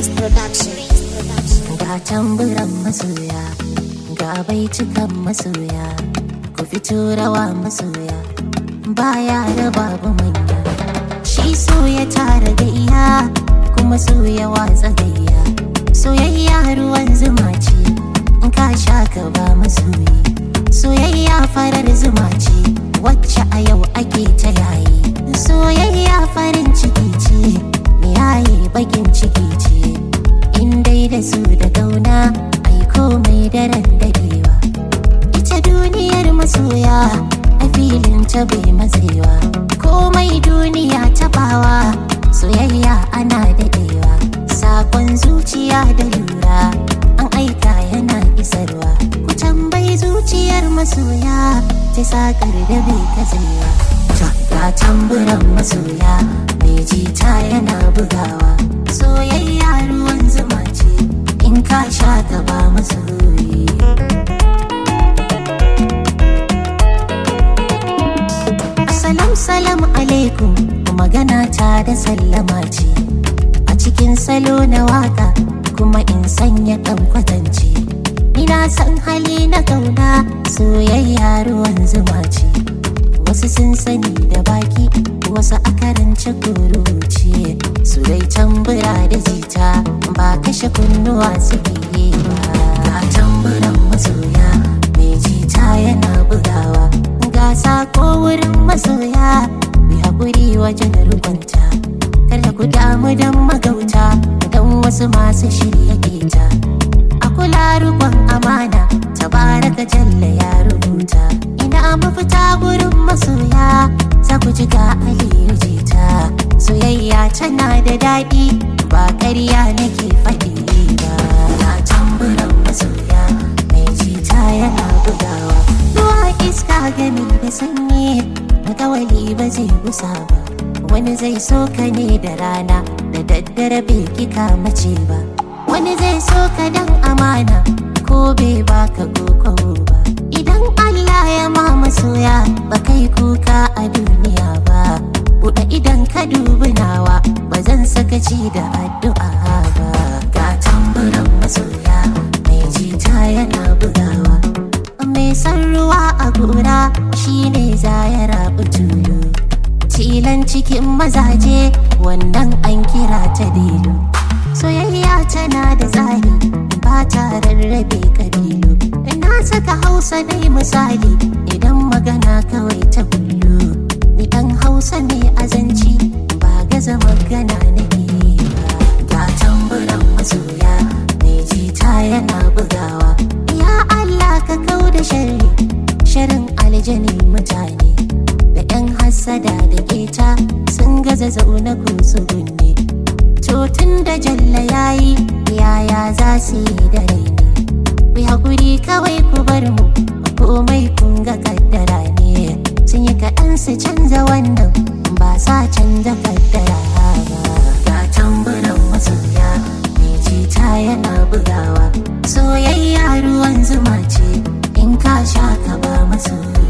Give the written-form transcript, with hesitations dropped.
Production. Ga tamburan masoya, ga baitukan masoya, ku fito rawa masoya, baya da babu manya. Shi so ya tara gayya, kuma so ya watsa gayya. Soyayya ruwan zuma ce, in ka sha ka ba masoyi. Soyayya farar zuma ce, wacce a yau ake ta yayi. Soyayya farin ciki ce, yayi bakin ciki ce. In dai da su da gauna, ai komai daren dadewa. Ita duniyar masoya, a filin ta bai matsewa. Komai duniya tabawa, soyayya ana dadewa. Sakon zuciya da lura, an aika yana isarwa. Ku tambayi zuciyar masoya, ta sakar da bai katsewa. Ga tamburan masoya, mai jita yana bugawa. Soyayya ruwan zuma ce, in ka sha ka ba masoyi. Assalamu salam alaikum, magana ta da sallama ce. A cikin salo na waka, kuma in sanya ɗan kwatance. Ina san hali na kauna, soyayya ruwan zuma ce. Wasu sun sani da baki, wasu a karance kuruce. Su dai tambura da jita, ba kashe kunnuwa suke yi ba. Ga tamburan masoya, mai jita yana bugawa. Ga sako wurin masoya, mai haƙuri wajen rukunta. Kada ku damu don magauta, don wasu masu shirya keta. A kula rukun amana, tabaraka jalla ya rubuta. Ina mafita gurin masoya, za ku ji ga Aliyu jita. Soyayya tana da daɗi, ba ƙarya nake faɗi ba. Ga tamburan masoya, mai jita yana bugawa. Ruwa iska gami da sanyi, alƙawari ba zai gusa ba. Wani zai so ka ne da rana, da daddare bai kika mace ba. Wani zai so ka dan amana, ko bai baka koko ba. Idan Allah ya ma masoya, ba kai kuka a duniya ba. Buɗe idan ka dubi nawa, ba zan sakaci da addu'a ba. Ga tamburan masoya, mai jita yana bugawa. Mai san ruwa a gora, shine za ya rabu tulu. Tilan cikin mazaje, wannan an kira ta delu. Soyayya tana da tsari, ba ta rarrabe kabilu. Na saka Hausa dai misali, idan magana kawai ta kullu. Ni dan Hausa ne azanci, ba gaza magana nake ba. Ga tamburan masoya, mai jita yana bugawa. Ya Allah ka kau da sharri, sharin aljani mutane. Da 'yan hassada da keta, sun gaza zaune ku su gunne. To tun da jalla yayi, yaya za su yi da raini. Ku haƙuri kawai ku bar mu, komai kun ga kaddara ne. Sun yi kaɗan su canza wannan, ba sa canza kaddara ba. Ga tamburan masoya, mai jita yana bugawa. Soyayya ruwan zuma ce, in ka sha ka ba masoya.